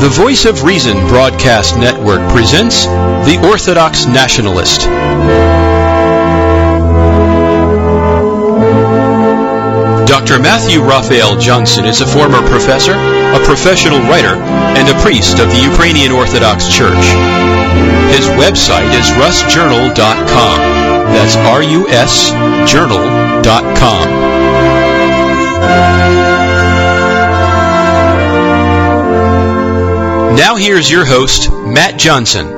The Voice of Reason Broadcast Network presents The Orthodox Nationalist. Dr. Matthew Raphael Johnson is a former professor, a professional writer, and a priest of the Ukrainian Orthodox Church. His website is rusjournal.com. That's RUSjournal.com. Now here's your host, Matt Johnson.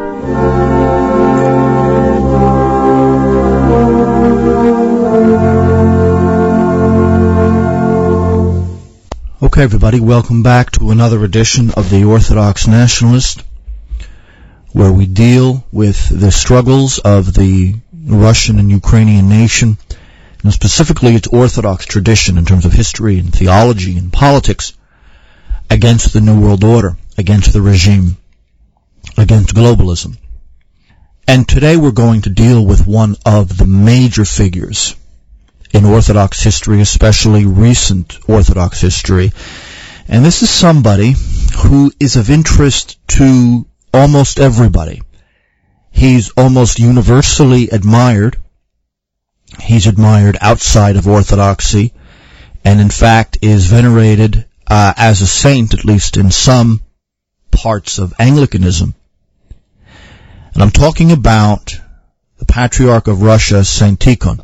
Okay, everybody, welcome back to another edition of the Orthodox Nationalist, where we deal with the struggles of the Russian and Ukrainian nation, and specifically its Orthodox tradition in terms of history and theology and politics, against the New World Order, against the regime, against globalism. And today we're going to deal with one of the major figures in Orthodox history, especially recent Orthodox history. And this is somebody who is of interest to almost everybody. He's almost universally admired. He's admired outside of Orthodoxy, and in fact is venerated as a saint, at least in some parts of Anglicanism. And I'm talking about the Patriarch of Russia, Saint Tikhon.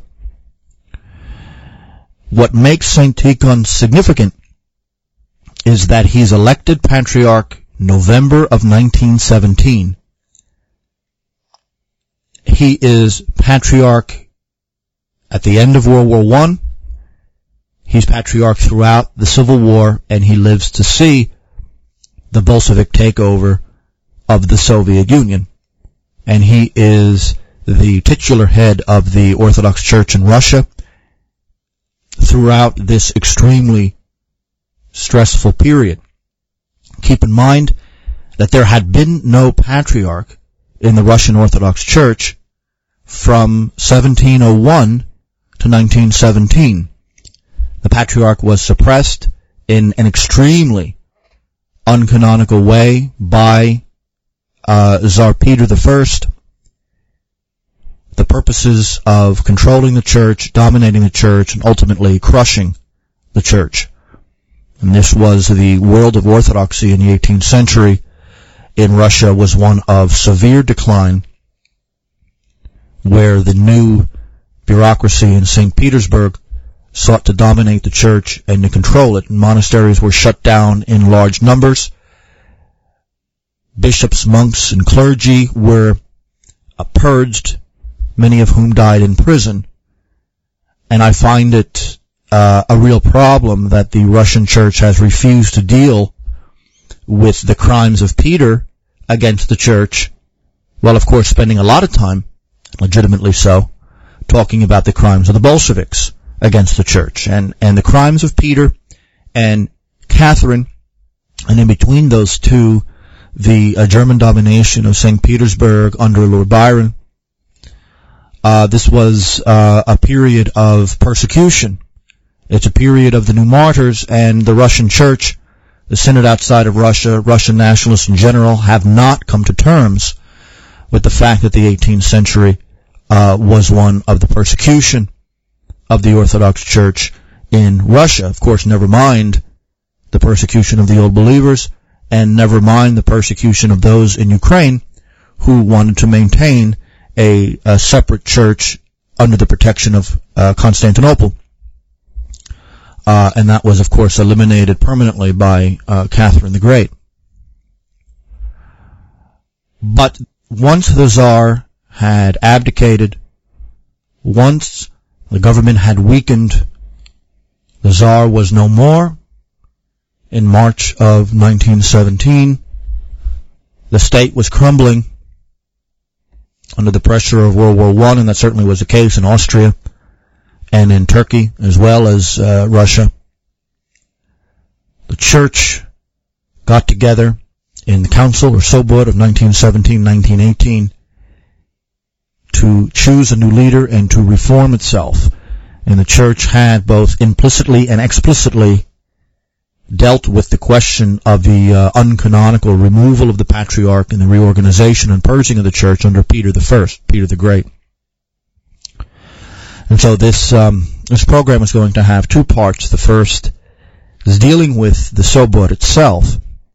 What makes Saint Tikhon significant is that he's elected Patriarch November of 1917. He is Patriarch at the end of World War I. He's Patriarch throughout the Civil War, and he lives to see the Bolshevik takeover of the Soviet Union. And he is the titular head of the Orthodox Church in Russia throughout this extremely stressful period. Keep in mind that there had been no patriarch in the Russian Orthodox Church from 1701 to 1917. The patriarch was suppressed in an extremely uncanonical way by Tsar Peter I. The purposes of controlling the church, dominating the church, and ultimately crushing the church. And this was the world of Orthodoxy in the 18th century in Russia was one of severe decline, where the new bureaucracy in St. Petersburg sought to dominate the church and to control it. Monasteries were shut down in large numbers. Bishops, monks, and clergy were purged, many of whom died in prison. And I find it a real problem that the Russian church has refused to deal with the crimes of Peter against the church, while of course spending a lot of time, legitimately so, talking about the crimes of the Bolsheviks against the church, and the crimes of Peter and Catherine, and in between those two, the German domination of St. Petersburg under Lord Byron. This was a period of persecution. It's a period of the new martyrs, and the Russian church, the synod outside of Russia, Russian nationalists in general, have not come to terms with the fact that the 18th century was one of the persecution of the Orthodox Church in Russia. Of course, never mind the persecution of the old believers, and never mind the persecution of those in Ukraine who wanted to maintain a separate church under the protection of Constantinople. And that was, of course, eliminated permanently by Catherine the Great. But once the Tsar had abdicated, once the government had weakened, the Tsar was no more. In March of 1917, the state was crumbling under the pressure of World War I, and that certainly was the case in Austria and in Turkey as well as Russia. The church got together in the Council or Sobot of 1917-1918 to choose a new leader and to reform itself. And the church had both implicitly and explicitly dealt with the question of the uncanonical removal of the Patriarch and the reorganization and purging of the church under Peter I, Peter the Great. And so this program is going to have two parts. The first is dealing with the Sobor itself,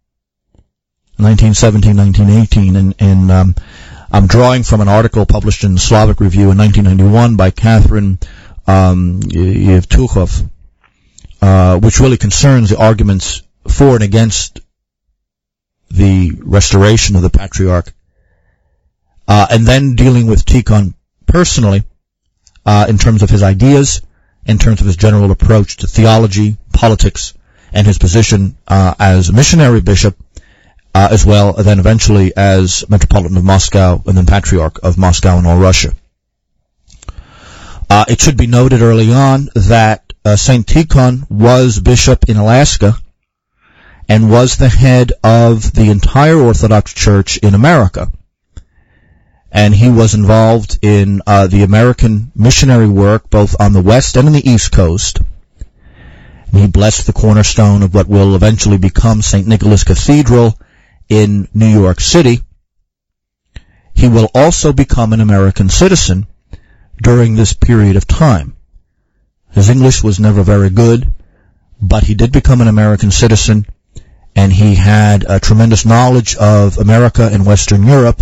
1917, 1918, and I'm drawing from an article published in Slavic Review in 1991 by Catherine Yevtukhov, which really concerns the arguments for and against the restoration of the Patriarch, and then dealing with Tikhon personally, in terms of his ideas, in terms of his general approach to theology, politics, and his position as a missionary bishop, as well, and then eventually as Metropolitan of Moscow and then Patriarch of Moscow and all Russia. It should be noted early on that St. Tikhon was bishop in Alaska and was the head of the entire Orthodox Church in America. And he was involved in the American missionary work both on the West and on the East Coast. And he blessed the cornerstone of what will eventually become St. Nicholas Cathedral in New York City. He will also become an American citizen during this period of time. His English was never very good, but he did become an American citizen, and he had a tremendous knowledge of America and Western Europe,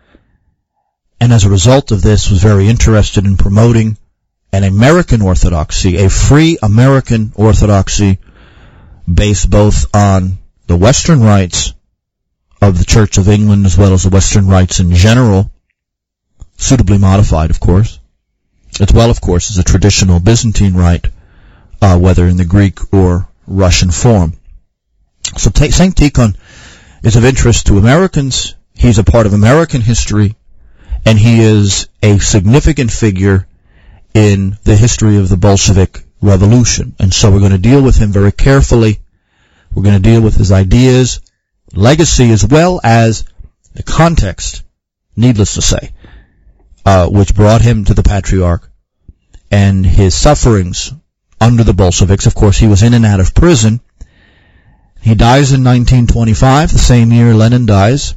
and as a result of this was very interested in promoting an American Orthodoxy, a free American Orthodoxy based both on the Western rites of the Church of England as well as the Western rites in general, suitably modified, of course, as well, of course, as a traditional Byzantine rite, whether in the Greek or Russian form. So St. Tikhon is of interest to Americans. He's a part of American history, and he is a significant figure in the history of the Bolshevik Revolution. And so we're going to deal with him very carefully. We're going to deal with his ideas, legacy, as well as the context, needless to say, which brought him to the Patriarch, and his sufferings under the Bolsheviks. Of course, he was in and out of prison. He dies in 1925, the same year Lenin dies,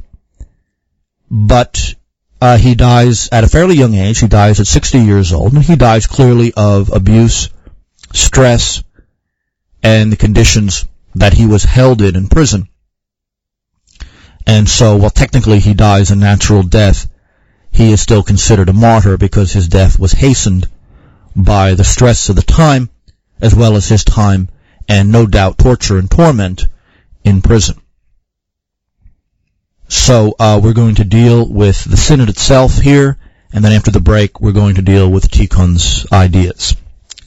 but he dies at a fairly young age. He dies at 60 years old, and he dies clearly of abuse, stress, and the conditions that he was held in prison. And so, while technically he dies a natural death, he is still considered a martyr because his death was hastened by the stress of the time, as well as his time and no doubt torture and torment in prison. So we're going to deal with the Synod itself here, and then after the break we're going to deal with Tikhon's ideas.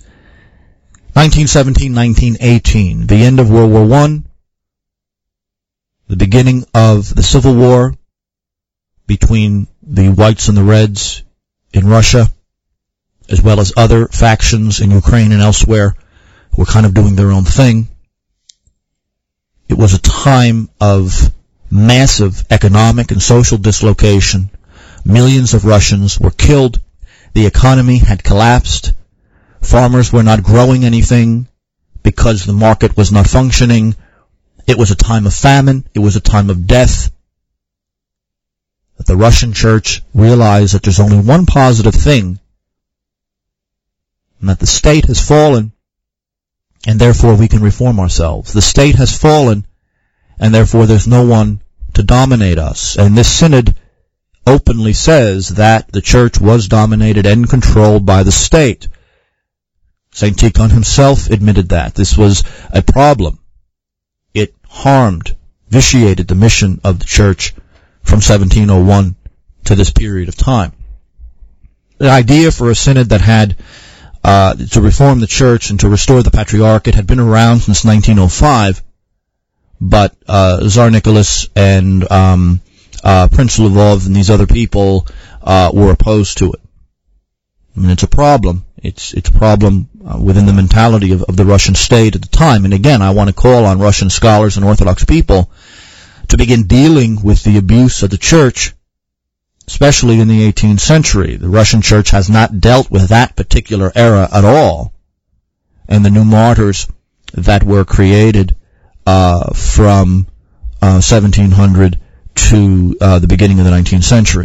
1917-1918, the end of World War I, the beginning of the Civil War between the Whites and the Reds in Russia, as well as other factions in Ukraine and elsewhere who were kind of doing their own thing. It was a time of massive economic and social dislocation. Millions of Russians were killed. The economy had collapsed. Farmers were not growing anything because the market was not functioning. It was a time of famine. It was a time of death. But the Russian Church realized that there's only one positive thing, and that the state has fallen, and therefore we can reform ourselves. The state has fallen, and therefore there's no one to dominate us. And this synod openly says that the church was dominated and controlled by the state. St. Tikhon himself admitted that. This was a problem. It harmed, vitiated the mission of the church from 1701 to this period of time. The idea for a synod that had to reform the church and to restore the Patriarchate had been around since 1905, but Tsar Nicholas and Prince Lvov and these other people were opposed to it. I mean, it's a problem. It's a problem within the mentality of the Russian state at the time. And again, I want to call on Russian scholars and Orthodox people to begin dealing with the abuse of the church, especially in the 18th century. The Russian church has not dealt with that particular era at all. And the new martyrs that were created from 1700 to the beginning of the 19th century.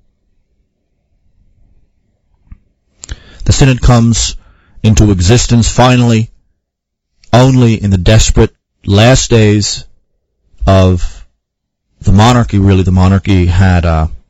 The synod comes into existence finally only in the desperate last days of the monarchy. Really, the monarchy had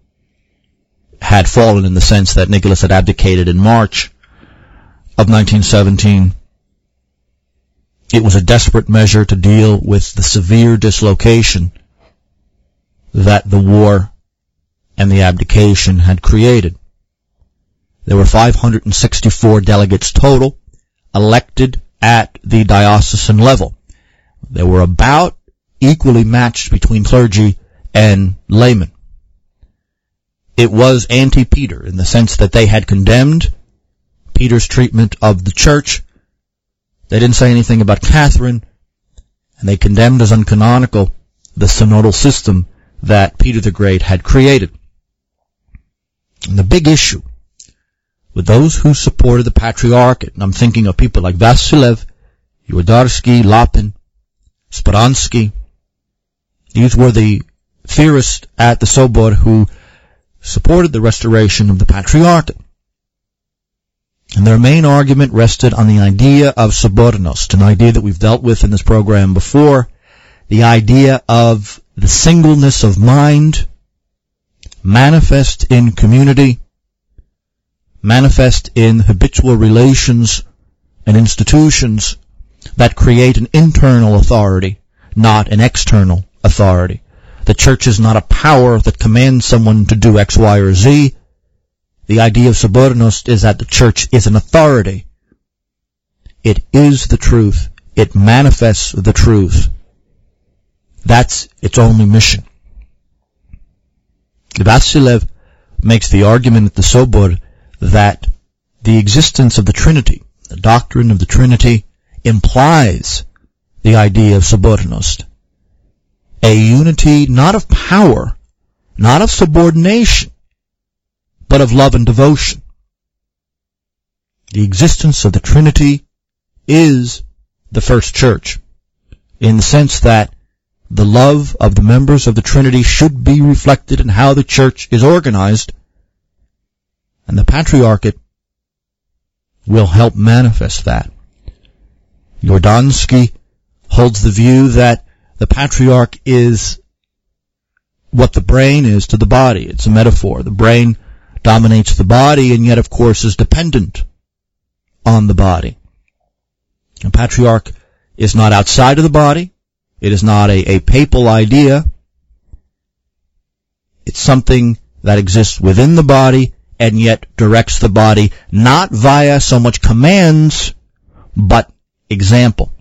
fallen in the sense that Nicholas had abdicated in March of 1917. It was a desperate measure to deal with the severe dislocation that the war and the abdication had created. There were 564 delegates total elected at the diocesan level. They were about equally matched between clergy and laymen. It was anti-Peter in the sense that they had condemned Peter's treatment of the church. They didn't say anything about Catherine, and they condemned as uncanonical the synodal system that Peter the Great had created. And the big issue with those who supported the Patriarchate, and I'm thinking of people like Vasilev, Yudarsky, Lapin, Speransky, these were the theorists at the Sobor who supported the restoration of the Patriarchate. And their main argument rested on the idea of Sobornost, an idea that we've dealt with in this program before, the idea of the singleness of mind, manifest in community, manifest in habitual relations and institutions that create an internal authority, not an external authority. The church is not a power that commands someone to do X, Y, or Z. The idea of Sobornost is that the church is an authority. It is the truth. It manifests the truth. That's its only mission. Vasilev makes the argument at the Sobor that the existence of the Trinity, the doctrine of the Trinity, implies the idea of Sobornost, a unity not of power, not of subordination, but of love and devotion. The existence of the Trinity is the first church, in the sense that the love of the members of the Trinity should be reflected in how the church is organized, and the Patriarchate will help manifest that. Jordansky holds the view that the Patriarch is what the brain is to the body. It's a metaphor. The brain dominates the body and yet, of course, is dependent on the body. The Patriarch is not outside of the body. It is not a papal idea. It's something that exists within the body and yet directs the body not via so much commands, but example.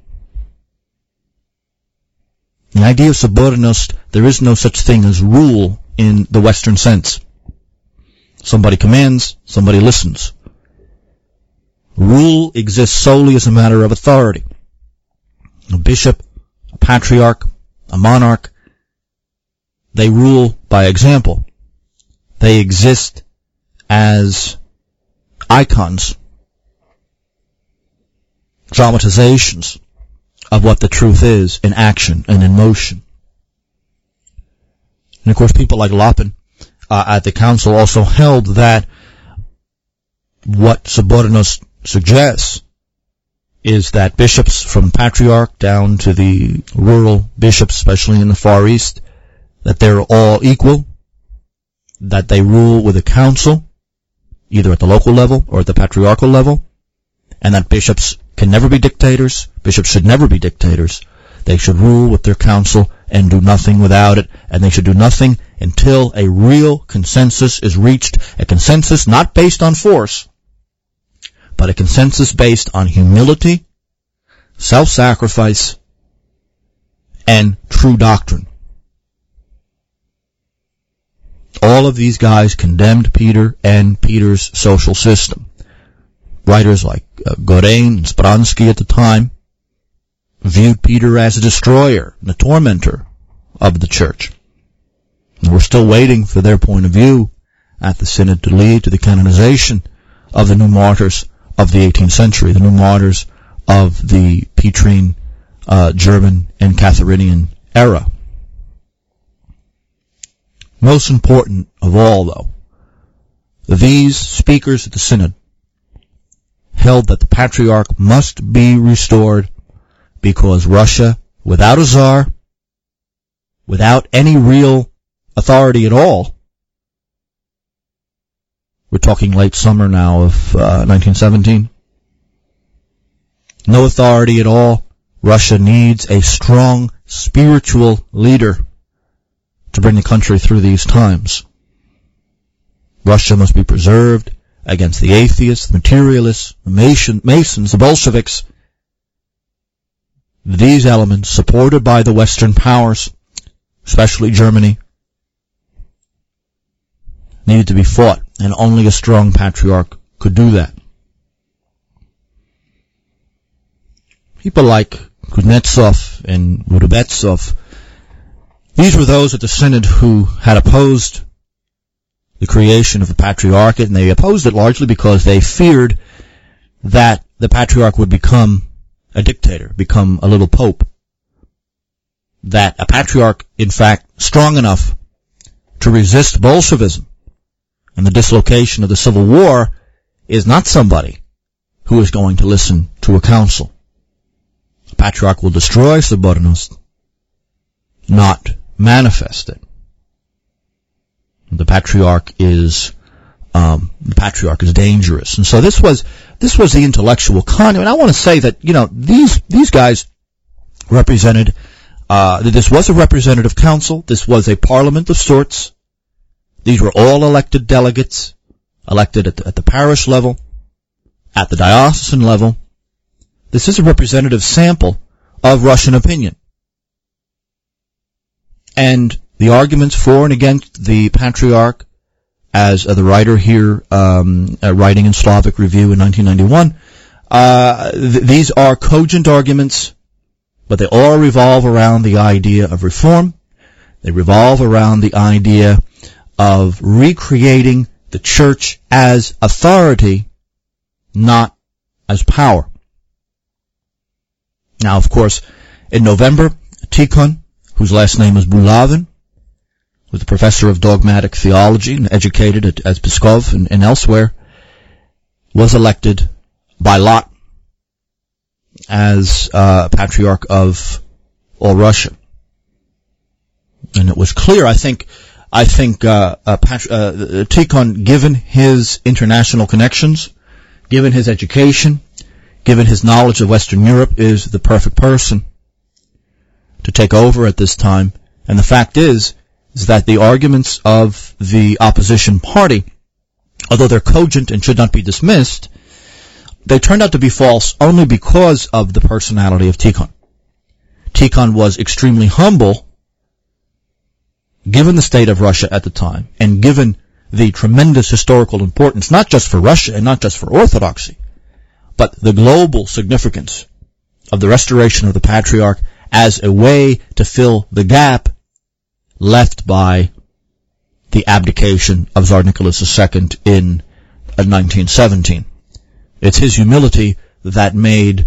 The idea of Sobornost, there is no such thing as rule in the Western sense. Somebody commands, somebody listens. Rule exists solely as a matter of authority. A bishop, a patriarch, a monarch, they rule by example. They exist as icons, dramatizations of what the truth is in action and in motion. And of course, people like Lapin at the council also held that what Sobornost suggests is that bishops from patriarch down to the rural bishops, especially in the Far East, that they're all equal, that they rule with a council, either at the local level or at the patriarchal level, and that bishops can never be dictators. Bishops should never be dictators. They should rule with their council and do nothing without it, and they should do nothing until a real consensus is reached, a consensus not based on force, but a consensus based on humility, self-sacrifice, and true doctrine. All of these guys condemned Peter and Peter's social system. Writers like Gorein and Speransky at the time viewed Peter as a destroyer and a tormentor of the church. And we're still waiting for their point of view at the Synod to lead to the canonization of the new martyrs of the 18th century, the new martyrs of the Petrine German and Catharinian era. Most important of all, though, these speakers at the Synod held that the Patriarch must be restored because Russia, without a Tsar, without any real authority at all, we're talking late summer now of 1917, no authority at all, Russia needs a strong spiritual leader to bring the country through these times. Russia must be preserved against the atheists, the materialists, the Masons, the Bolsheviks. These elements, supported by the Western powers, especially Germany, needed to be fought, and only a strong patriarch could do that. People like Kuznetsov and Rudobetsov, these were those at the Synod who had opposed the creation of the Patriarchate, and they opposed it largely because they feared that the Patriarch would become a dictator, become a little pope. That a Patriarch, in fact, strong enough to resist Bolshevism and the dislocation of the Civil War is not somebody who is going to listen to a council. The Patriarch will destroy Sobornost, not manifest it. The Patriarch is dangerous, and so this was the intellectual conduit. And I want to say that these guys represented. This was a representative council. This was a parliament of sorts. These were all elected delegates, elected at the parish level, at the diocesan level. This is a representative sample of Russian opinion. And the arguments for and against the Patriarch, as the writer here, writing in Slavic Review in 1991, these are cogent arguments, but they all revolve around the idea of reform. They revolve around the idea of recreating the Church as authority, not as power. Now, of course, in November, Tikhon, whose last name is Bulavin, was a professor of dogmatic theology and educated at Pskov and elsewhere, was elected by lot as Patriarch of all Russia. And it was clear, I think Tikhon, given his international connections, given his education, given his knowledge of Western Europe, is the perfect person to take over at this time. And the fact is that the arguments of the opposition party, although they're cogent and should not be dismissed, they turned out to be false only because of the personality of Tikhon. Tikhon was extremely humble, given the state of Russia at the time, and given the tremendous historical importance, not just for Russia and not just for Orthodoxy, but the global significance of the restoration of the Patriarch as a way to fill the gap left by the abdication of Tsar Nicholas II in 1917. It's his humility that made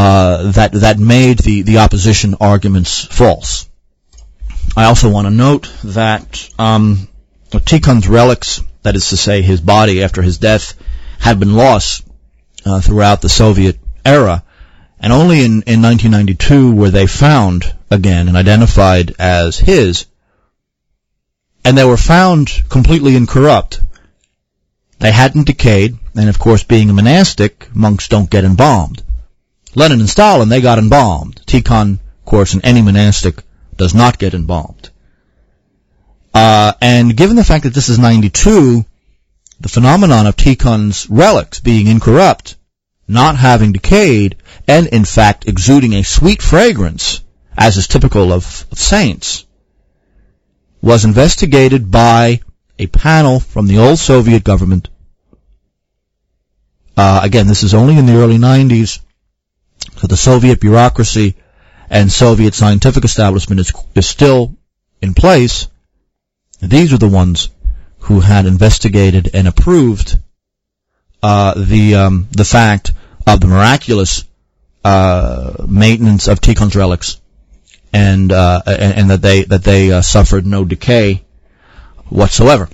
the opposition arguments false. I also want to note that Tikhon's relics, that is to say his body after his death, had been lost throughout the Soviet era, and only in 1992 were they found again and identified as his. And they were found completely incorrupt. They hadn't decayed, and of course, being a monastic, monks don't get embalmed. Lenin and Stalin, they got embalmed. Tikhon, of course, and any monastic does not get embalmed. And given the fact that this is 92, the phenomenon of Tikhon's relics being incorrupt, not having decayed, and in fact exuding a sweet fragrance, as is typical of saints, was investigated by a panel from the old Soviet government. Again, this is only in the early 90s, so the Soviet bureaucracy and Soviet scientific establishment is still in place. These are the ones who had investigated and approved the fact of the miraculous maintenance of Tikhon's relics, and that they suffered no decay whatsoever.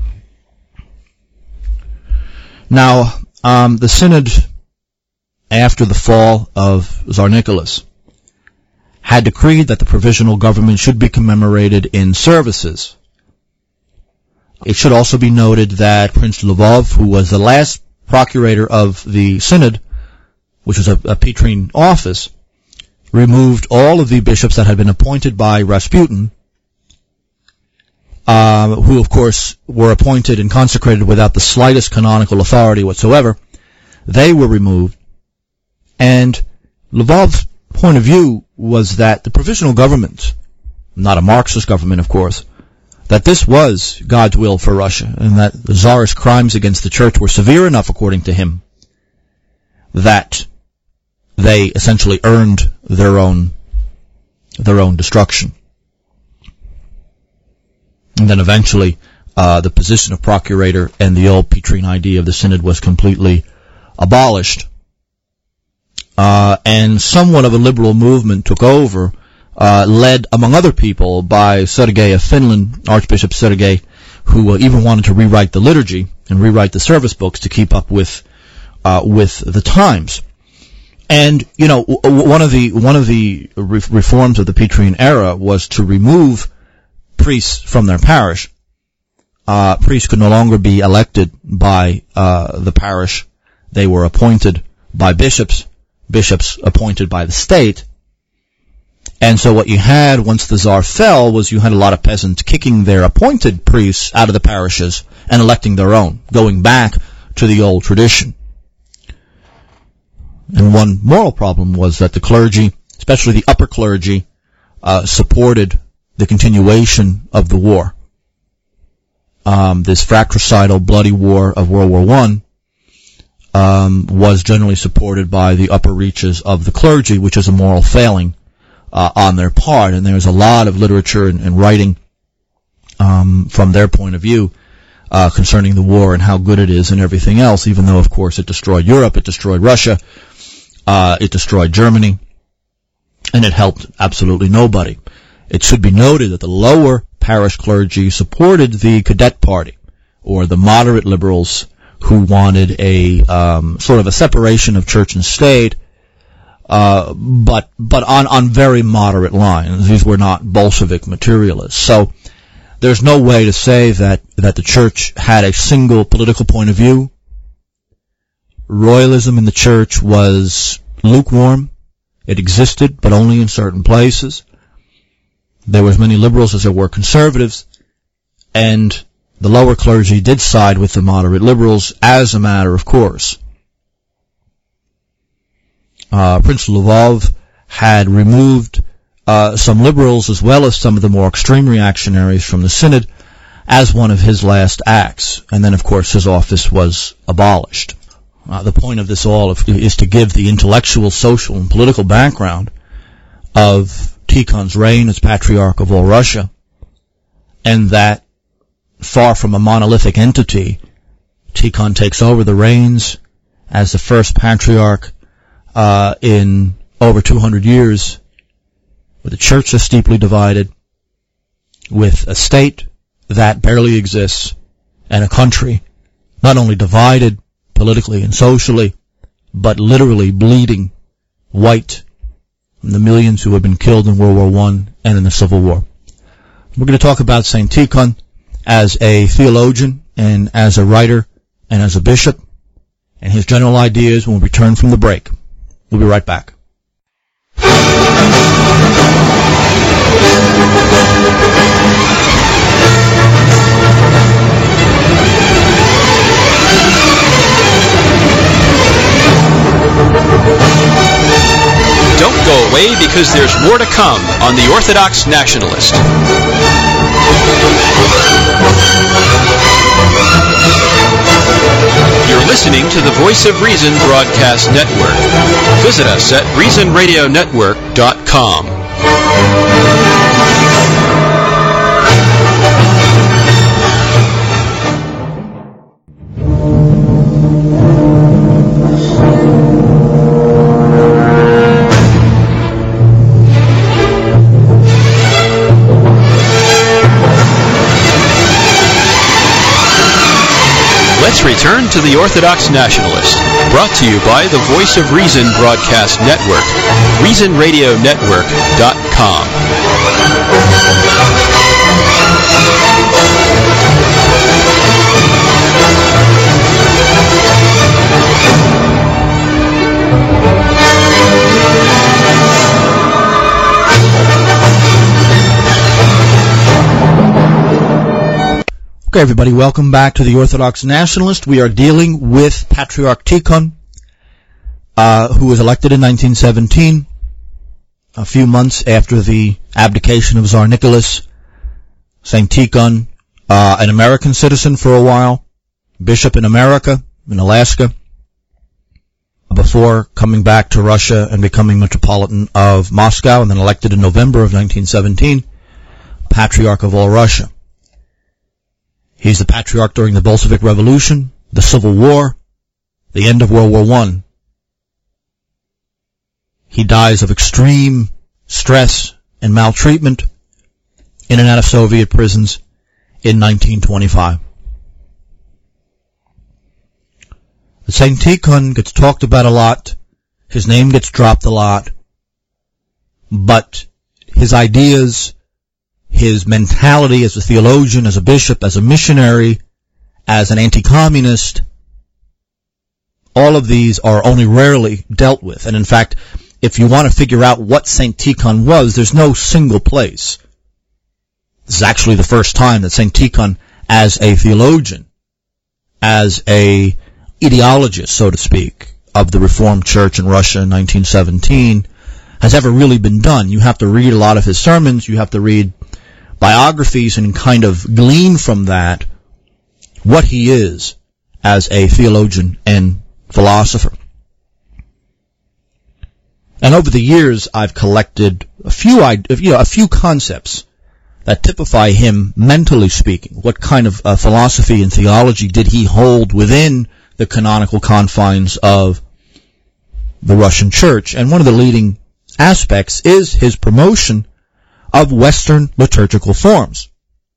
Now, the synod, after the fall of Tsar Nicholas, had decreed that the provisional government should be commemorated in services. It should also be noted that Prince Lvov, who was the last procurator of the synod, which was a Petrine office, removed all of the bishops that had been appointed by Rasputin, who of course were appointed and consecrated without the slightest canonical authority whatsoever. They were removed, and Lvov's point of view was that the provisional government, not a Marxist government of course, that this was God's will for Russia, and that the Tsarist crimes against the church were severe enough, according to him, that they essentially earned their own destruction. And then eventually, the position of procurator and the old Petrine idea of the synod was completely abolished. And somewhat of a liberal movement took over, led, among other people, by Sergei of Finland, Archbishop Sergei, who even wanted to rewrite the liturgy and rewrite the service books to keep up with the times. And, you know, one of the reforms of the Petrine era was to remove priests from their parish. Priests could no longer be elected by the parish. They were appointed by bishops appointed by the state. And so what you had once the Tsar fell was you had a lot of peasants kicking their appointed priests out of the parishes and electing their own, going back to the old tradition. And one moral problem was that the clergy, especially the upper clergy, supported the continuation of the war. This fratricidal, bloody war of World War I was generally supported by the upper reaches of the clergy, which is a moral failing on their part. And there's a lot of literature and writing from their point of view concerning the war and how good it is and everything else, even though, of course, it destroyed Europe, it destroyed Russia, it destroyed Germany, and it helped absolutely nobody. It should be noted that the lower parish clergy supported the Cadet Party, or the moderate liberals, who wanted a sort of a separation of church and state, but on very moderate lines. These were not Bolshevik materialists. So there's no way to say that the church had a single political point of view. Royalism in the church was lukewarm. It existed, but only in certain places. There were as many liberals as there were conservatives, and the lower clergy did side with the moderate liberals as a matter of course. Prince Lvov had removed some liberals as well as some of the more extreme reactionaries from the synod as one of his last acts, and then of course his office was abolished. The point of this all is to give the intellectual, social, and political background of Tikhon's reign as Patriarch of all Russia, and that, far from a monolithic entity, Tikhon takes over the reins as the first Patriarch in over 200 years, with a church that's deeply divided, with a state that barely exists, and a country not only divided politically and socially, but literally bleeding white from the millions who have been killed in World War I and in the Civil War. We're going to talk about St. Tikhon as a theologian and as a writer and as a bishop, and his general ideas when we return from the break. We'll be right back. Don't go away, because there's more to come on The Orthodox Nationalist. You're listening to the Voice of Reason Broadcast Network. Visit us at reasonradionetwork.com. Let's return to the Orthodox Nationalist, brought to you by the Voice of Reason Broadcast Network, ReasonRadioNetwork.com. Okay, everybody, welcome back to the Orthodox Nationalist. We are dealing with Patriarch Tikhon, who was elected in 1917, a few months after the abdication of Tsar Nicholas. Saint Tikhon, an American citizen for a while, bishop in America, in Alaska, before coming back to Russia and becoming Metropolitan of Moscow, and then elected in November of 1917, Patriarch of all Russia. He's the Patriarch during the Bolshevik Revolution, the Civil War, the end of World War I. He dies of extreme stress and maltreatment in and out of Soviet prisons in 1925. Saint Tikhon gets talked about a lot, his name gets dropped a lot, but his ideas, his mentality as a theologian, as a bishop, as a missionary, as an anti-communist, all of these are only rarely dealt with. And in fact, if you want to figure out what Saint Tikhon was, there's no single place. This is actually the first time that Saint Tikhon, as a theologian, as a ideologist, so to speak, of the Reformed Church in Russia in 1917, has ever really been done. You have to read a lot of his sermons, you have to read biographies and kind of glean from that what he is as a theologian and philosopher. And over the years, I've collected a few concepts that typify him mentally speaking. What kind of philosophy and theology did he hold within the canonical confines of the Russian Church? And one of the leading aspects is his promotion of Western liturgical forms.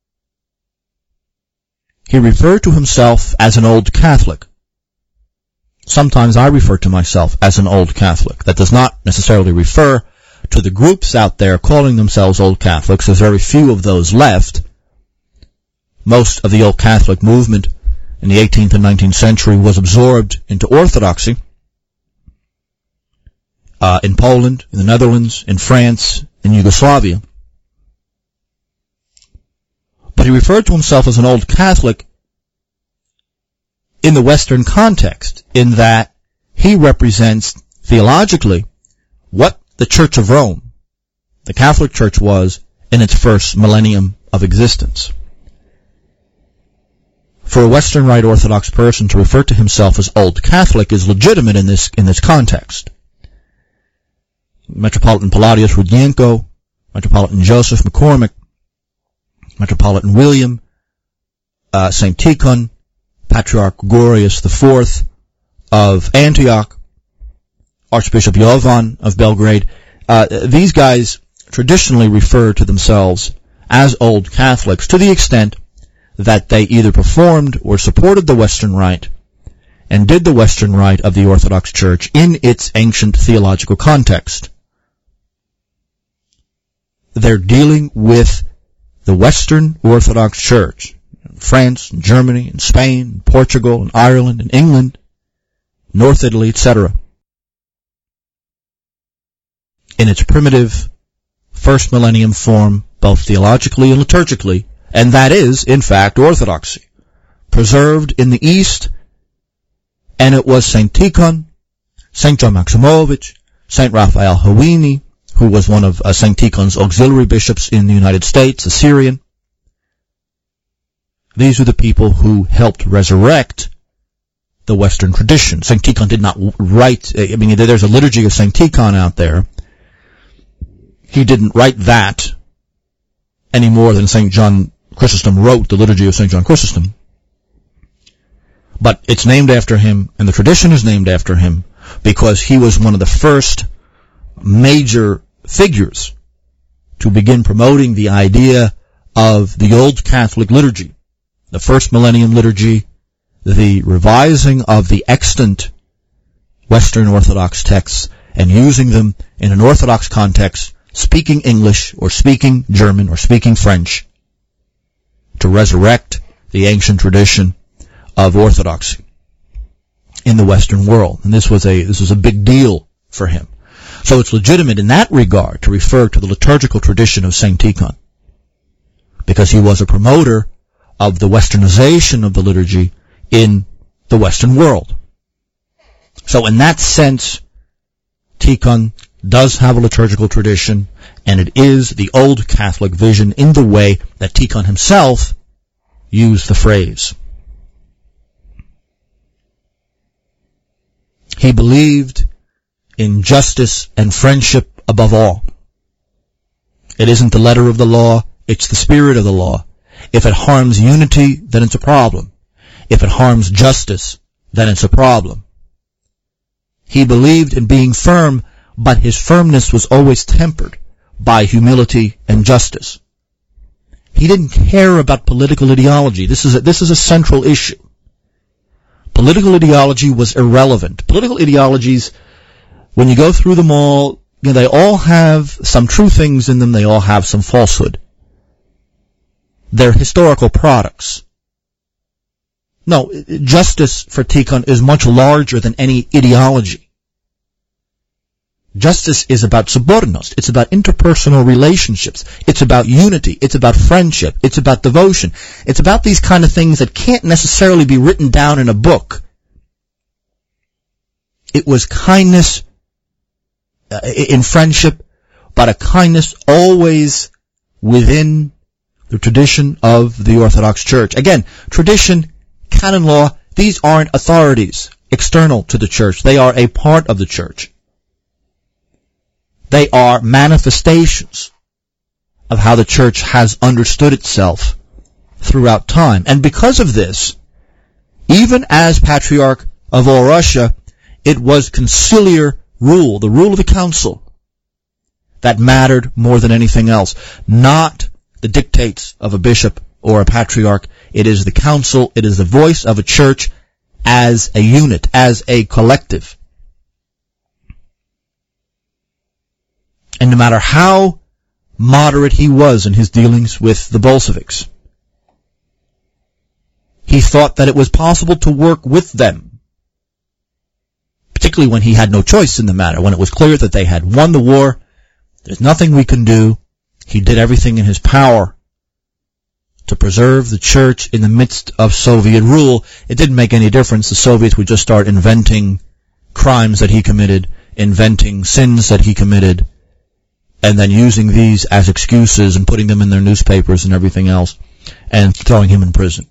He referred to himself as an old Catholic. Sometimes I refer to myself as an old Catholic. That does not necessarily refer to the groups out there calling themselves old Catholics. There's very few of those left. Most of the old Catholic movement in the 18th and 19th century was absorbed into Orthodoxy in Poland, in the Netherlands, in France, in Yugoslavia. But he referred to himself as an old Catholic in the Western context, in that he represents theologically what the Church of Rome, the Catholic Church, was in its first millennium of existence. For a Western Rite Orthodox person to refer to himself as old Catholic is legitimate in this context. Metropolitan Palladius Rudienko, Metropolitan Joseph McCormick, Metropolitan William, Saint Tikhon, Patriarch Gregorius IV of Antioch, Archbishop Jovan of Belgrade. These guys traditionally refer to themselves as old Catholics to the extent that they either performed or supported the Western Rite and did the Western Rite of the Orthodox Church in its ancient theological context. They're dealing with the Western Orthodox Church, France, and Germany, and Spain, and Portugal, and Ireland, and England, North Italy, etc., in its primitive first millennium form, both theologically and liturgically, and that is, in fact, Orthodoxy, preserved in the East. And it was Saint Tikhon, Saint John Maximovich, Saint Raphael Houini, who was one of Saint Tikhon's auxiliary bishops in the United States, a Syrian. These are the people who helped resurrect the Western tradition. Saint Tikhon did not write, there's a liturgy of Saint Tikhon out there. He didn't write that any more than Saint John Chrysostom wrote the liturgy of Saint John Chrysostom. But it's named after him, and the tradition is named after him, because he was one of the first major figures to begin promoting the idea of the old Catholic liturgy, the first millennium liturgy the revising of the extant Western Orthodox texts and using them in an Orthodox context, speaking English or speaking German or speaking French, to resurrect the ancient tradition of Orthodoxy in the Western world. And this was a big deal for him. So it's legitimate in that regard to refer to the liturgical tradition of St. Tikhon, because he was a promoter of the westernization of the liturgy in the Western world. So in that sense, Tikhon does have a liturgical tradition, and it is the old Catholic vision in the way that Tikhon himself used the phrase. He believed in justice and friendship above all. It isn't the letter of the law, it's the spirit of the law. If it harms unity, then it's a problem. If it harms justice, then it's a problem. He believed in being firm, but his firmness was always tempered by humility and justice. He didn't care about political ideology. This is a central issue. Political ideology was irrelevant. Political ideologies, when you go through them all, they all have some true things in them, they all have some falsehood. They're historical products. No, justice for Tikhon is much larger than any ideology. Justice is about sobornos. It's about interpersonal relationships. It's about unity. It's about friendship. It's about devotion. It's about these kind of things that can't necessarily be written down in a book. It was kindness in friendship, but a kindness always within the tradition of the Orthodox Church. Again, tradition, canon law, these aren't authorities external to the Church. They are a part of the Church. They are manifestations of how the Church has understood itself throughout time. And because of this, even as Patriarch of all Russia, it was conciliar rule, the rule of the council, that mattered more than anything else. Not the dictates of a bishop or a patriarch. It is the council, it is the voice of a church as a unit, as a collective. And no matter how moderate he was in his dealings with the Bolsheviks, he thought that it was possible to work with them, particularly when he had no choice in the matter, when it was clear that they had won the war. There's nothing we can do. He did everything in his power to preserve the Church in the midst of Soviet rule. It didn't make any difference. The Soviets would just start inventing crimes that he committed, inventing sins that he committed, and then using these as excuses and putting them in their newspapers and everything else, and throwing him in prison.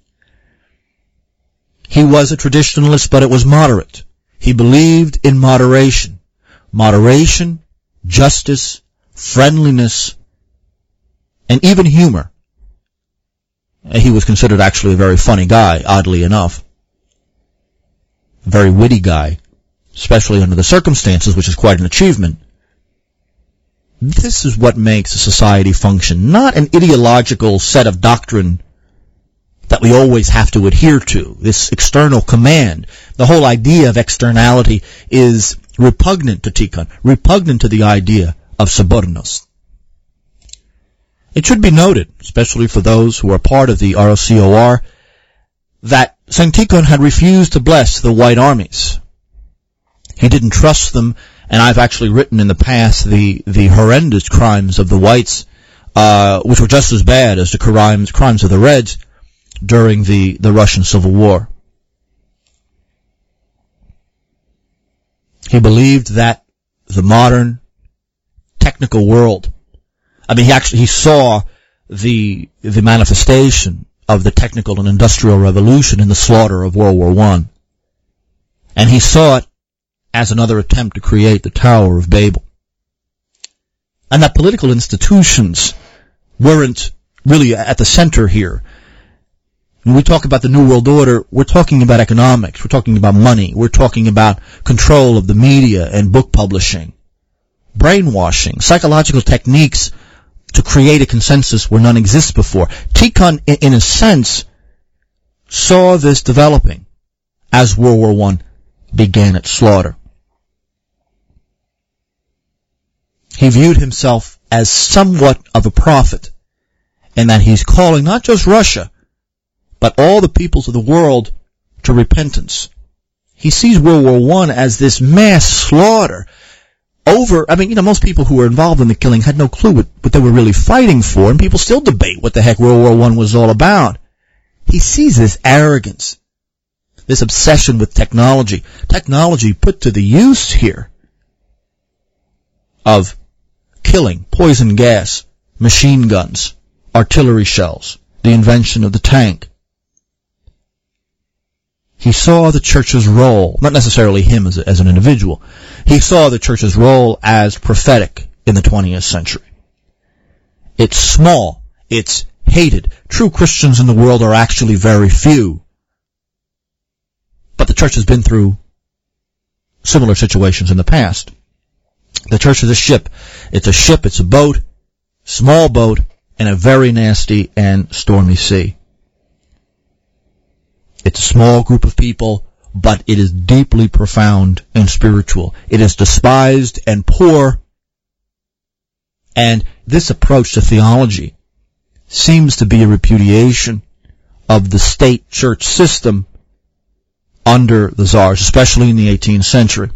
He was a traditionalist, but it was moderate. He believed in moderation. Moderation, justice, friendliness, and even humor. He was considered actually a very funny guy, oddly enough. A very witty guy, especially under the circumstances, which is quite an achievement. This is what makes a society function, not an ideological set of doctrine that we always have to adhere to, this external command. The whole idea of externality is repugnant to Tikhon, repugnant to the idea of sobornos. It should be noted, especially for those who are part of the ROCOR, that St. Tikhon had refused to bless the white armies. He didn't trust them, and I've actually written in the past the horrendous crimes of the whites, which were just as bad as the crimes of the Reds during the Russian Civil War. He believed that the modern technical world, he saw the manifestation of the technical and industrial revolution in the slaughter of World War I. And he saw it as another attempt to create the Tower of Babel. And that political institutions weren't really at the center here. When we talk about the New World Order, we're talking about economics, we're talking about money, we're talking about control of the media and book publishing, brainwashing, psychological techniques to create a consensus where none exists before. Tikhon, in a sense, saw this developing as World War I began its slaughter. He viewed himself as somewhat of a prophet, in that he's calling not just Russia, but all the peoples of the world to repentance. He sees World War I as this mass slaughter most people who were involved in the killing had no clue what they were really fighting for, and people still debate what the heck World War I was all about. He sees this arrogance, this obsession with technology put to the use here of killing, poison gas, machine guns, artillery shells, the invention of the tank. He saw the church's role, not necessarily him as an individual, he saw the church's role as prophetic in the 20th century. It's small, it's hated. True Christians in the world are actually very few. But the church has been through similar situations in the past. The church is a ship. It's a boat, small boat, in a very nasty and stormy sea. It's a small group of people, but it is deeply profound and spiritual. It is despised and poor. And this approach to theology seems to be a repudiation of the state church system under the czars, especially in the 18th century.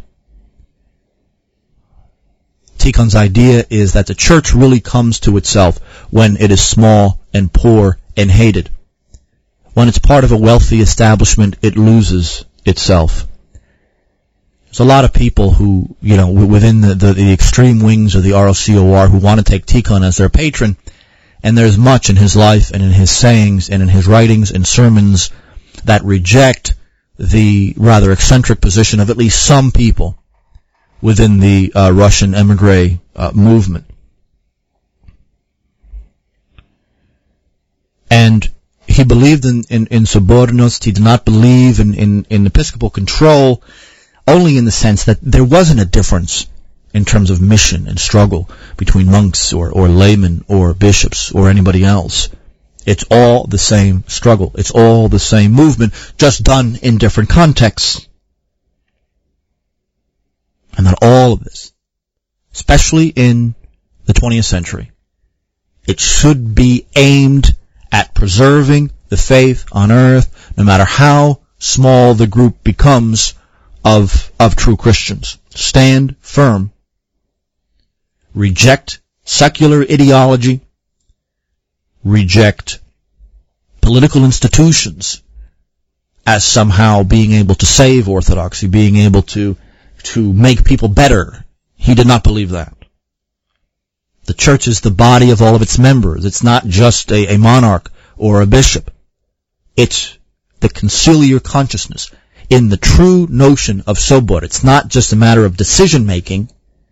Tikhon's idea is that the church really comes to itself when it is small and poor and hated. When it's part of a wealthy establishment, it loses itself. There's a lot of people who, within the extreme wings of the ROCOR who want to take Tikhon as their patron, and there's much in his life and in his sayings and in his writings and sermons that reject the rather eccentric position of at least some people within the Russian emigre movement. And he believed in subordinates. He did not believe in episcopal control, only in the sense that there wasn't a difference in terms of mission and struggle between monks or laymen or bishops or anybody else. It's all the same struggle. It's all the same movement, just done in different contexts. And that all of this, especially in the 20th century, it should be aimed at preserving the faith on earth, no matter how small the group becomes of true Christians. Stand firm. Reject secular ideology. Reject political institutions as somehow being able to save orthodoxy, being able to make people better. He did not believe that. The church is the body of all of its members. It's not just a monarch or a bishop. It's the conciliar consciousness in the true notion of sobor. It's not just a matter of decision-making.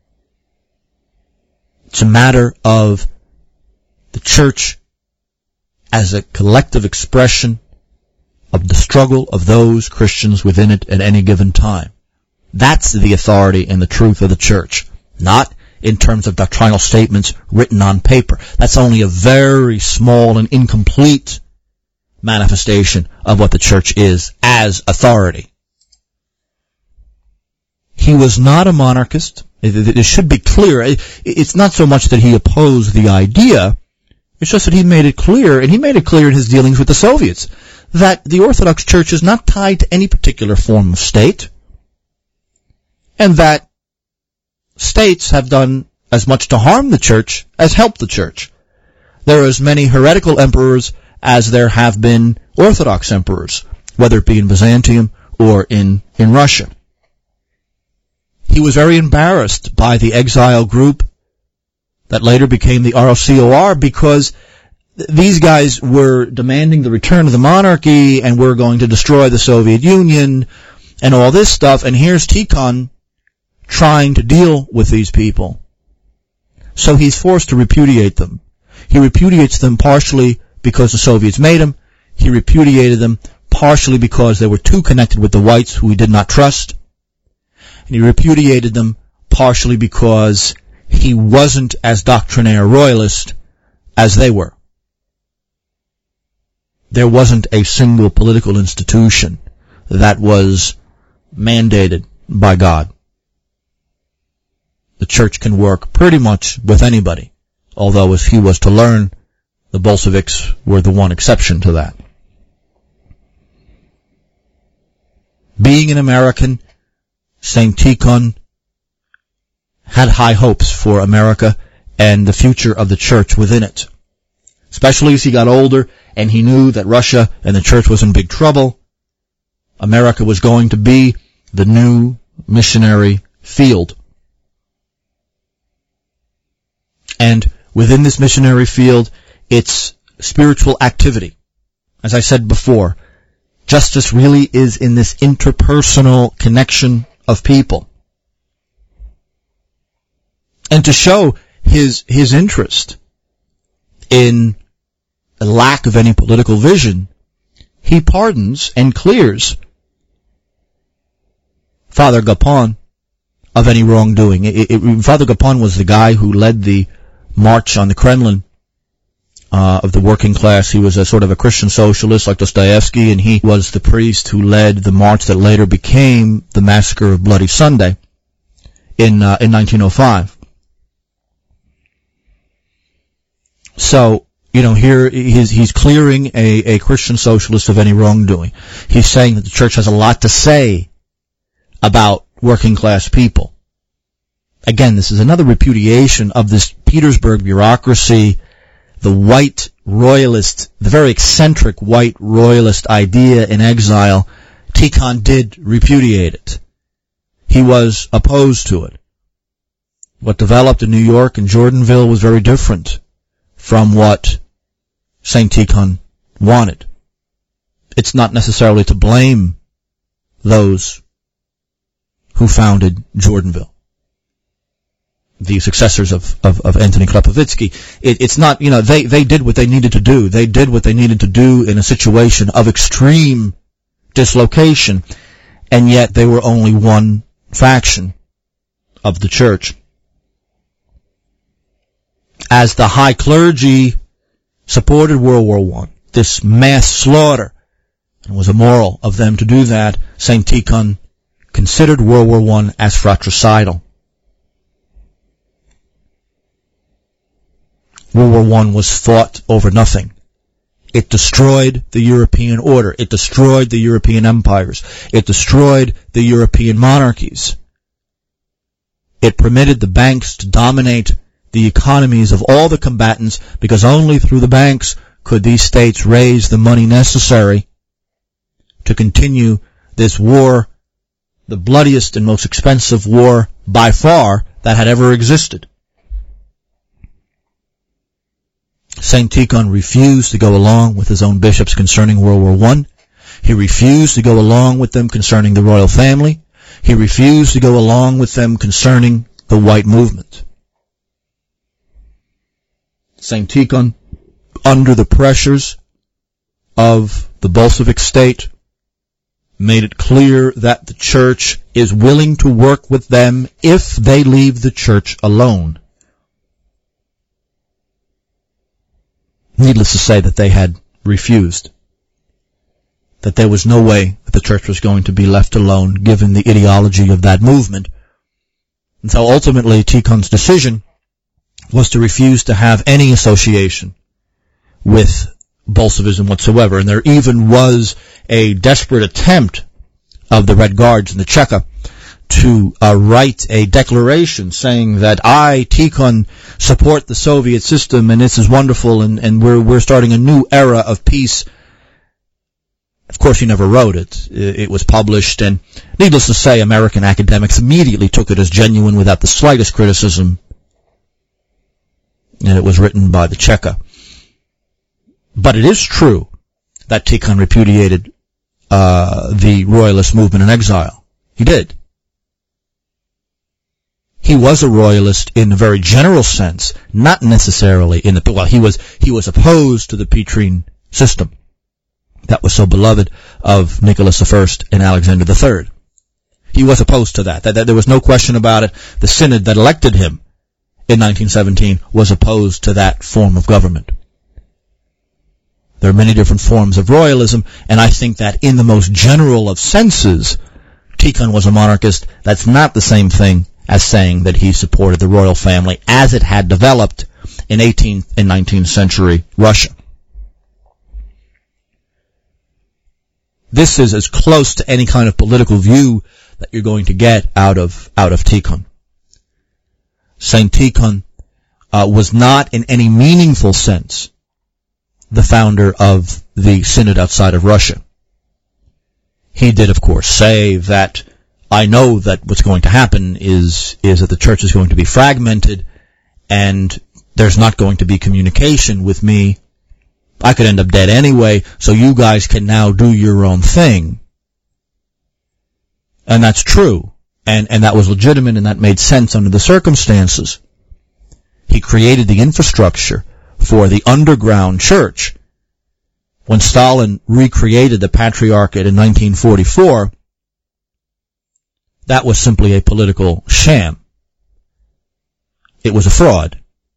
It's a matter of the church as a collective expression of the struggle of those Christians within it at any given time. That's the authority and the truth of the church, not in terms of doctrinal statements written on paper. That's only a very small and incomplete manifestation of what the church is as authority. He was not a monarchist. It should be clear. It's not so much that he opposed the idea, it's just that he made it clear, and he made it clear in his dealings with the Soviets, that the Orthodox Church is not tied to any particular form of state, and that states have done as much to harm the church as help the church. There are as many heretical emperors as there have been Orthodox emperors, whether it be in Byzantium or in Russia. He was very embarrassed by the exile group that later became the ROCOR, because these guys were demanding the return of the monarchy and were going to destroy the Soviet Union and all this stuff, and here's Tikhon trying to deal with these people. So he's forced to repudiate them. He repudiates them partially because the Soviets made him. He repudiated them partially because they were too connected with the whites who he did not trust. And he repudiated them partially because he wasn't as doctrinaire royalist as they were. There wasn't a single political institution that was mandated by God. The church can work pretty much with anybody, although if he was to learn, the Bolsheviks were the one exception to that. Being an American, St. Tikhon had high hopes for America and the future of the church within it. Especially as he got older and he knew that Russia and the church was in big trouble, America was going to be the new missionary field. And within this missionary field, it's spiritual activity. As I said before, justice really is in this interpersonal connection of people. And to show his interest in a lack of any political vision, he pardons and clears Father Gapon of any wrongdoing. Father Gapon was the guy who led the march on the Kremlin of the working class. He was a sort of a Christian socialist like Dostoevsky, and he was the priest who led the march that later became the Massacre of Bloody Sunday in 1905. So, here he's clearing a Christian socialist of any wrongdoing. He's saying that the church has a lot to say about working class people. Again, this is another repudiation of this Petersburg bureaucracy, the white royalist, the very eccentric white royalist idea in exile. Tikhon did repudiate it. He was opposed to it. What developed in New York and Jordanville was very different from what St. Tikhon wanted. It's not necessarily to blame those who founded Jordanville, the successors of Anthony Klepovitsky. It's not, they did what they needed to do. They did what they needed to do in a situation of extreme dislocation, and yet they were only one faction of the church. As the high clergy supported World War I, this mass slaughter, and it was immoral of them to do that, St. Tikhon considered World War I as fratricidal. World War I was fought over nothing. It destroyed the European order. It destroyed the European empires. It destroyed the European monarchies. It permitted the banks to dominate the economies of all the combatants, because only through the banks could these states raise the money necessary to continue this war, the bloodiest and most expensive war by far that had ever existed. St. Tikhon refused to go along with his own bishops concerning World War I. He refused to go along with them concerning the royal family. He refused to go along with them concerning the white movement. St. Tikhon, under the pressures of the Bolshevik state, made it clear that the church is willing to work with them if they leave the church alone. Needless to say that they had refused, that there was no way that the church was going to be left alone given the ideology of that movement. And so ultimately Tikhon's decision was to refuse to have any association with Bolshevism whatsoever. And there even was a desperate attempt of the Red Guards in the Cheka to write a declaration saying that I, Tikhon, support the Soviet system and this is wonderful and we're starting a new era of peace. Of course, he never wrote it. It was published, and needless to say, American academics immediately took it as genuine without the slightest criticism. And it was written by the Cheka. But it is true that Tikhon repudiated the royalist movement in exile. He did. He was a royalist in a very general sense, not necessarily in the, well, he was opposed to the Petrine system that was so beloved of Nicholas I and Alexander III. He was opposed to that. There was no question about it. The synod that elected him in 1917 was opposed to that form of government. There are many different forms of royalism, and I think that in the most general of senses, Tikhon was a monarchist. That's not the same thing as saying that he supported the royal family as it had developed in 18th and 19th century Russia. This is as close to any kind of political view that you're going to get out of Tikhon. Saint Tikhon was not in any meaningful sense the founder of the synod outside of Russia. He did, of course, say that I know that what's going to happen is that the church is going to be fragmented and there's not going to be communication with me. I could end up dead anyway, so you guys can now do your own thing. And that's true. And that was legitimate, and that made sense under the circumstances. He created the infrastructure for the underground church. When Stalin recreated the Patriarchate in 1944, that was simply a political sham. It was a fraud.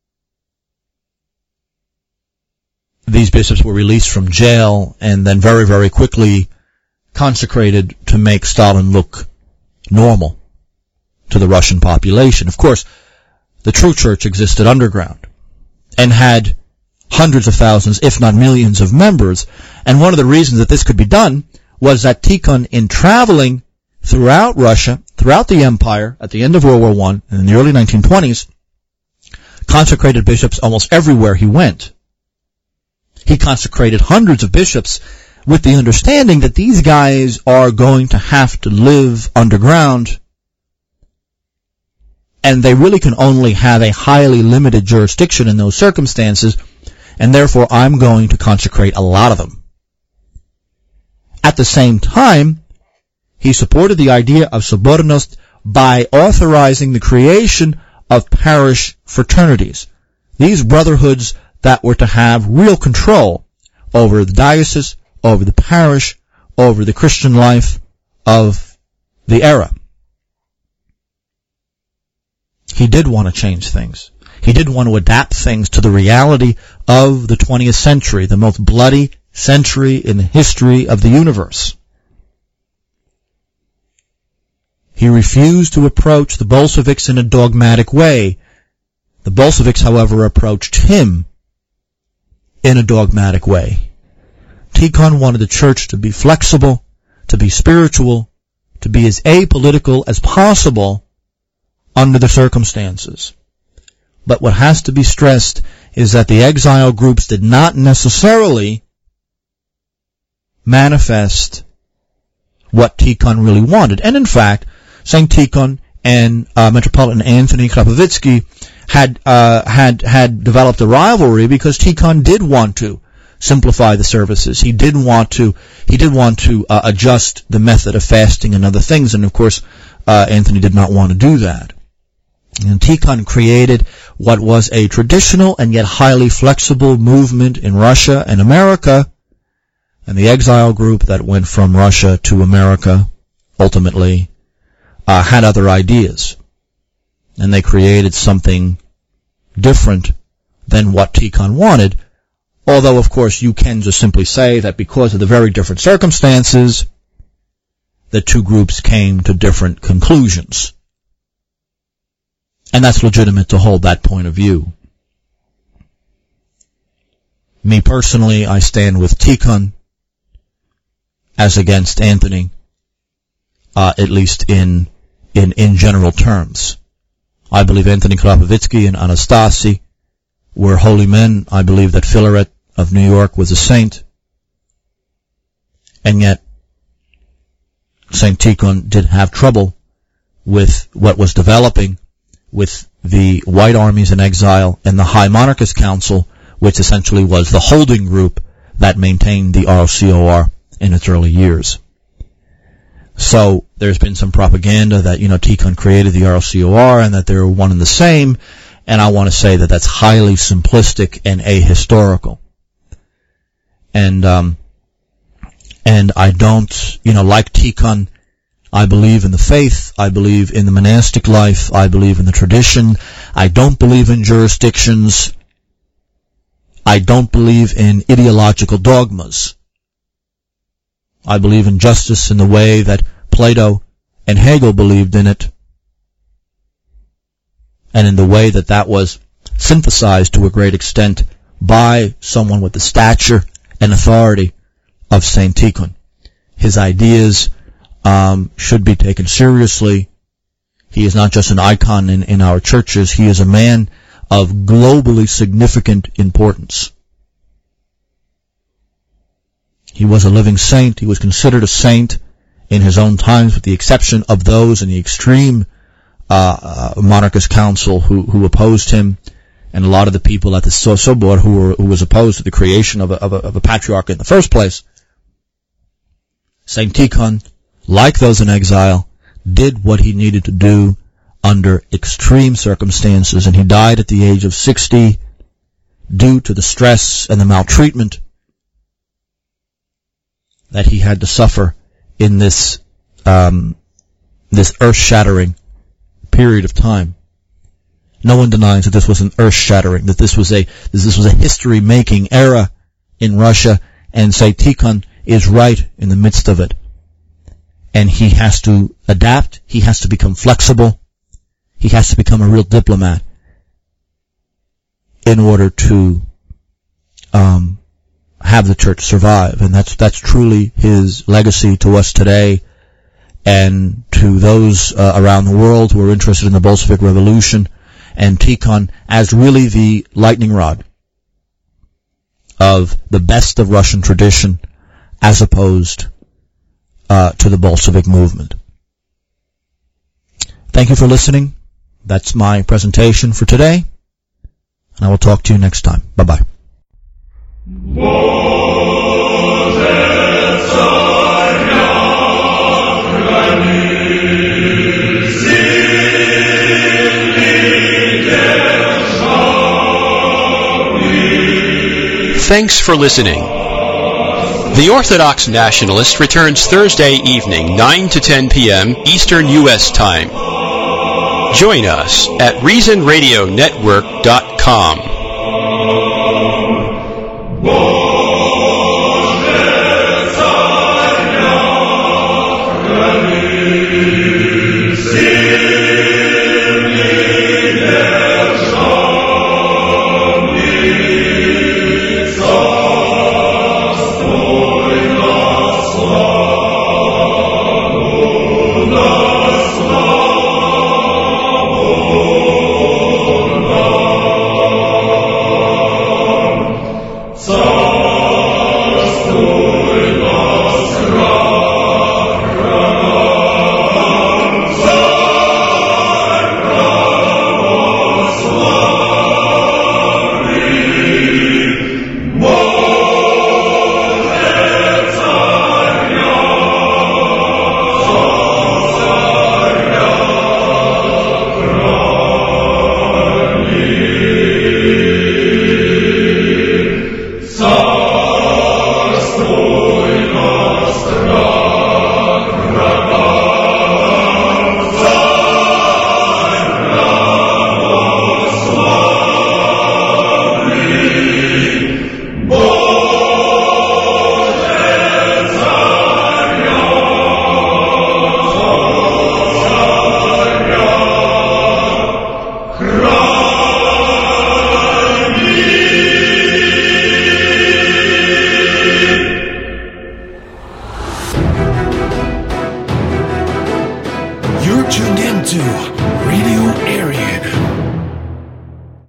These bishops were released from jail and then very, very quickly consecrated to make Stalin look normal to the Russian population. Of course, the true church existed underground and had hundreds of thousands, if not millions, of members. And one of the reasons that this could be done was that Tikhon, in traveling throughout Russia, throughout the empire, at the end of World War I and in the early 1920s, consecrated bishops almost everywhere he went. He consecrated hundreds of bishops with the understanding that these guys are going to have to live underground, and they really can only have a highly limited jurisdiction in those circumstances, and therefore I'm going to consecrate a lot of them. At the same time, he supported the idea of Sobornost by authorizing the creation of parish fraternities. These brotherhoods that were to have real control over the diocese, over the parish, over the Christian life of the era. He did want to change things. He did want to adapt things to the reality of the 20th century, the most bloody century in the history of the universe. He refused to approach the Bolsheviks in a dogmatic way. The Bolsheviks, however, approached him in a dogmatic way. Tikhon wanted the church to be flexible, to be spiritual, to be as apolitical as possible under the circumstances. But what has to be stressed is that the exile groups did not necessarily manifest what Tikhon really wanted. And in fact, St. Tikhon and Metropolitan Anthony Khrapovitsky had developed a rivalry because Tikhon did want to simplify the services. He did want to adjust the method of fasting and other things, and of course Anthony did not want to do that. And Tikhon created what was a traditional and yet highly flexible movement in Russia and America, and the exile group that went from Russia to America ultimately had other ideas, and they created something different than what Tikhon wanted, although of course you can just simply say that because of the very different circumstances, the two groups came to different conclusions. And that's legitimate to hold that point of view. Me personally, I stand with Tikhon as against Anthony, at least in general terms. I believe Anthony Khrapovitsky and Anastasi were holy men. I believe that Filaret of New York was a saint. And yet, St. Tikhon did have trouble with what was developing with the white armies in exile and the High Monarchist Council, which essentially was the holding group that maintained the ROCOR in its early years. So there's been some propaganda that, Tikhon created the ROCOR and that they're one and the same, and I want to say that that's highly simplistic and ahistorical. And I don't, like Tikhon, I believe in the faith, I believe in the monastic life, I believe in the tradition, I don't believe in jurisdictions, I don't believe in ideological dogmas. I believe in justice in the way that Plato and Hegel believed in it, and in the way that that was synthesized to a great extent by someone with the stature and authority of Saint Tikhon. His ideas should be taken seriously. He is not just an icon in our churches. He is a man of globally significant importance. He was a living saint. He was considered a saint in his own times, with the exception of those in the extreme monarchist council who opposed him, and a lot of the people at the Sobor who was opposed to the creation of a patriarch in the first place. Saint Tikhon, like those in exile, did what he needed to do under extreme circumstances, and he died at the age of 60 due to the stress and the maltreatment that he had to suffer in this earth-shattering period of time. No one denies that this was an earth-shattering, that this was a history-making era in Russia, and Saint Tikhon is right in the midst of it. And he has to adapt, he has to become flexible, he has to become a real diplomat in order to have the church survive. And that's truly his legacy to us today, and to those around the world who are interested in the Bolshevik Revolution, and Tikhon as really the lightning rod of the best of Russian tradition as opposed to the Bolshevik movement. Thank you for listening. That's my presentation for today, and I will talk to you next time. Bye-bye. Thanks for listening. The Orthodox Nationalist returns Thursday evening, 9 to 10 p.m. Eastern U.S. Time. Join us at ReasonRadioNetwork.com. You're tuned into Radio Aryan.